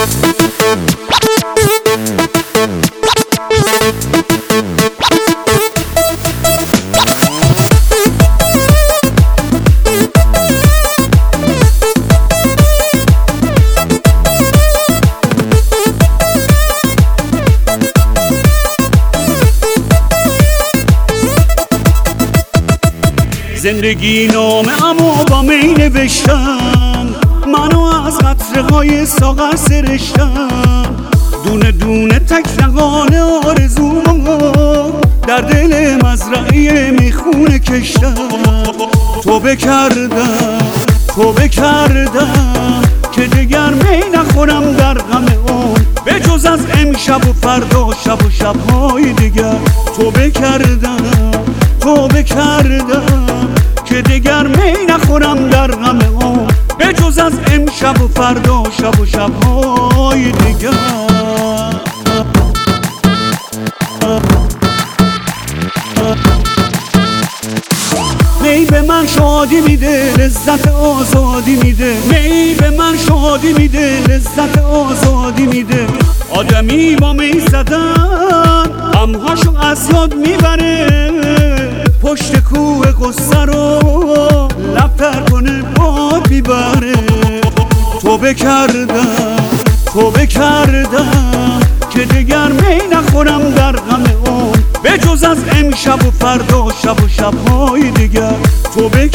زندگی نامه اما با می نوشتم، منو از قطره های ساغر سرشتم، دونه دونه تک رقانه آرزومو در دل مزرعه میخونه کشتم. توبه کردم که دگر می نخورم در غم اون، به جز از امشب و فردا شب و شبهای دیگر. توبه کردم که دگر می نخورم در غم اون، به جز از امشب و فردا شب و شبهای دیگر. می به من شادی میده، لذت آزادی میده. می به من شادی میده، لذت آزادی میده. آدمی با می زدن غمهاشو از یاد میبره، پشت کوه قصه رو لبتر کنه باد میبره. توبه کردم که دگر می نخورم در غم اون، به جز از امشب و فردا شب و شبهای دیگر. توبه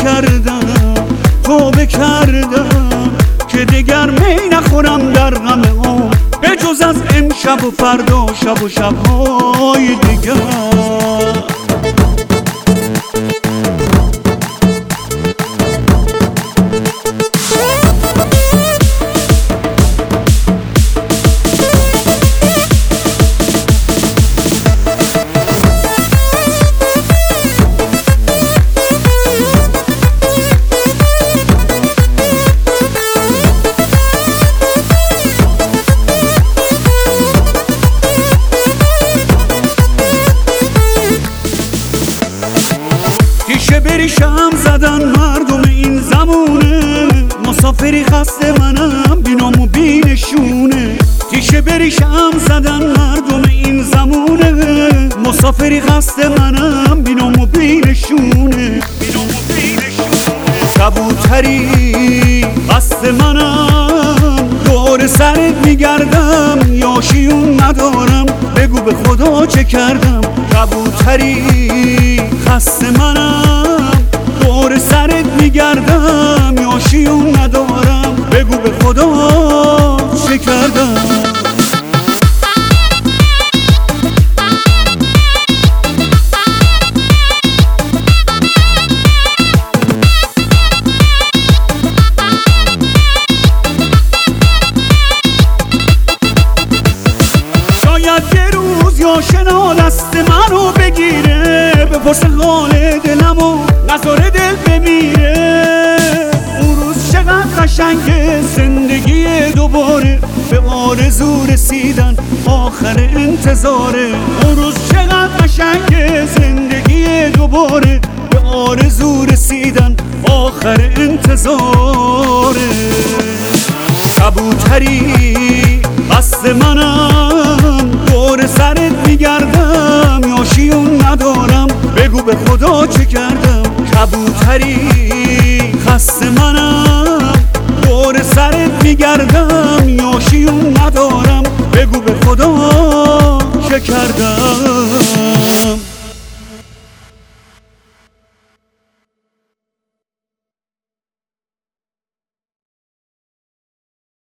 کردم که دگر می نخورم در غم اون، به جز از امشب و فردا شب و شبهای دیگر. تیشه بریشم زدن مردم این زمونه، مسافری خسته منم بینام و بینشونه. تیشه بریشم زدن مردم این زمونه، مسافری خسته منم بینام و بینشونه. کبوتری قصد منم، دور سرت میگردم، یاشیون ندارم، بگو به خدا چه کردم. کبوتری خسته منم، دور سرت میگردم، یاشیون ندارم، بگو به خدا چه کردم. شاید یه روز یاشنا دست منو بگیره، بپرسه حال دلمو نذاره دل بمیره. اون روز چقدر قشنگه زندگی دوباره، به آرزو رسیدن آخر انتظاره. اون روز چقدر قشنگه زندگی دوباره، به آرزو رسیدن آخر انتظاره. کبوتری قصد منم، دور سرت میگردم، یاشیون ندارم، بگو به خدا چه کردم. کبوتری خسته منم، دور سرت میگردم، یاشیون ندارم، بگو به خدا چه کردم.